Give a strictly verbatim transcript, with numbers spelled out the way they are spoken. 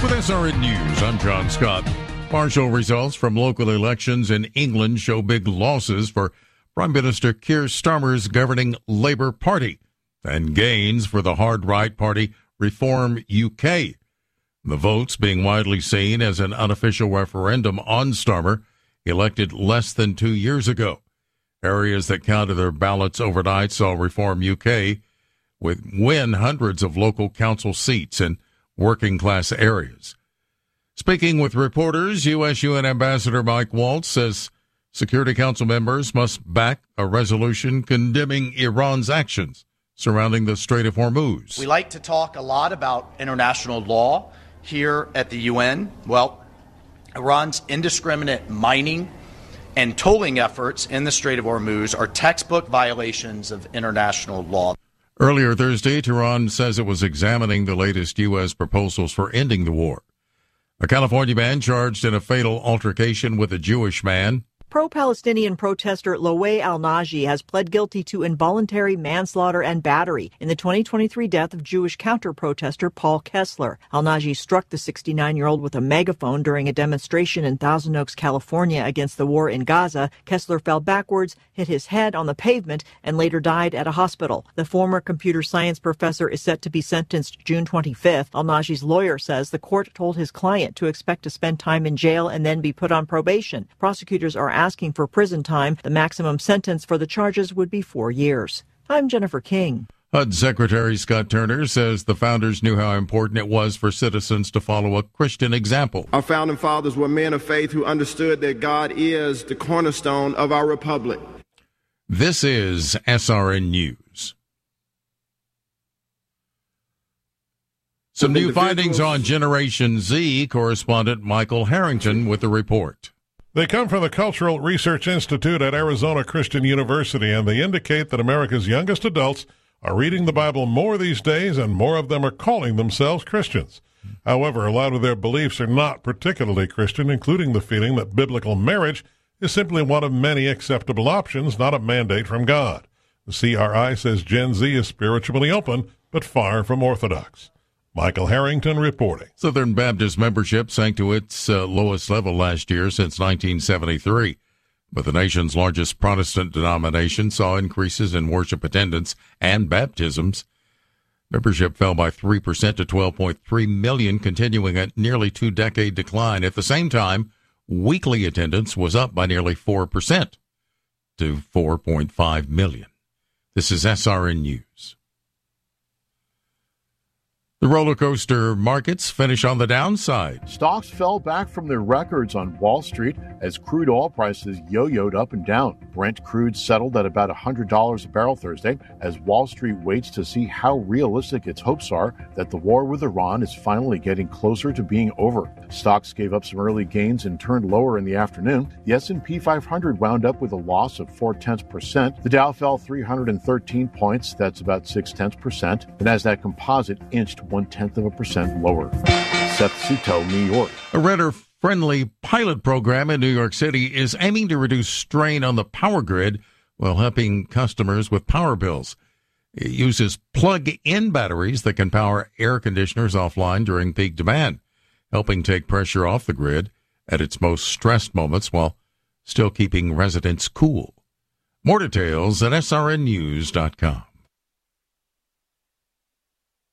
With S R N News, I'm John Scott. Partial results from local elections in England show big losses for Prime Minister Keir Starmer's governing Labour Party and gains for the hard-right party Reform U K. The votes being widely seen as an unofficial referendum on Starmer, elected less than two years ago. Areas that counted their ballots overnight saw Reform U K with win hundreds of local council seats in working-class areas. Speaking with reporters, U S U N Ambassador Mike Waltz says Security Council members must back a resolution condemning Iran's actions surrounding the Strait of Hormuz. We like to talk a lot about international law here at the U N. Well, Iran's indiscriminate mining and tolling efforts in the Strait of Hormuz are textbook violations of international law. Earlier Thursday, Tehran says it was examining the latest U S proposals for ending the war. A California man charged in a fatal altercation with a Jewish man. Pro-Palestinian protester Loay Al-Naji has pled guilty to involuntary manslaughter and battery in the twenty twenty-three death of Jewish counter-protester Paul Kessler. Al-Naji struck the sixty-nine-year-old with a megaphone during a demonstration in Thousand Oaks, California against the war in Gaza. Kessler fell backwards, hit his head on the pavement, and later died at a hospital. The former computer science professor is set to be sentenced June twenty-fifth. Al-Naji's lawyer says the court told his client to expect to spend time in jail and then be put on probation. Prosecutors are asking for prison time. The maximum sentence for the charges would be four years. I'm Jennifer King. H U D Secretary Scott Turner says the founders knew how important it was for citizens to follow a Christian example. Our founding fathers were men of faith who understood that God is the cornerstone of our republic. This is S R N News. Some new findings on Generation Z. Correspondent Michael Harrington with the report. They come from the Cultural Research Institute at Arizona Christian University, and they indicate that America's youngest adults are reading the Bible more these days, and more of them are calling themselves Christians. However, a lot of their beliefs are not particularly Christian, including the feeling that biblical marriage is simply one of many acceptable options, not a mandate from God. The C R I says Gen Z is spiritually open, but far from orthodox. Michael Harrington reporting. Southern Baptist membership sank to its uh, lowest level last year since nineteen seventy-three. But the nation's largest Protestant denomination saw increases in worship attendance and baptisms. Membership fell by three percent to twelve point three million, continuing a nearly two-decade decline. At the same time, weekly attendance was up by nearly four percent to four point five million. This is S R N News. The roller coaster markets finish on the downside. Stocks fell back from their records on Wall Street as crude oil prices yo-yoed up and down. Brent crude settled at about one hundred dollars a barrel Thursday as Wall Street waits to see how realistic its hopes are that the war with Iran is finally getting closer to being over. Stocks gave up some early gains and turned lower in the afternoon. The S and P five hundred wound up with a loss of four-tenths percent. The Dow fell three hundred thirteen points. That's about six-tenths percent. The Nasdaq Composite inched one-tenth of a percent lower. Seth Suto, New York. A renter-friendly pilot program in New York City is aiming to reduce strain on the power grid while helping customers with power bills. It uses plug-in batteries that can power air conditioners offline during peak demand, helping take pressure off the grid at its most stressed moments while still keeping residents cool. More details at S R N news dot com.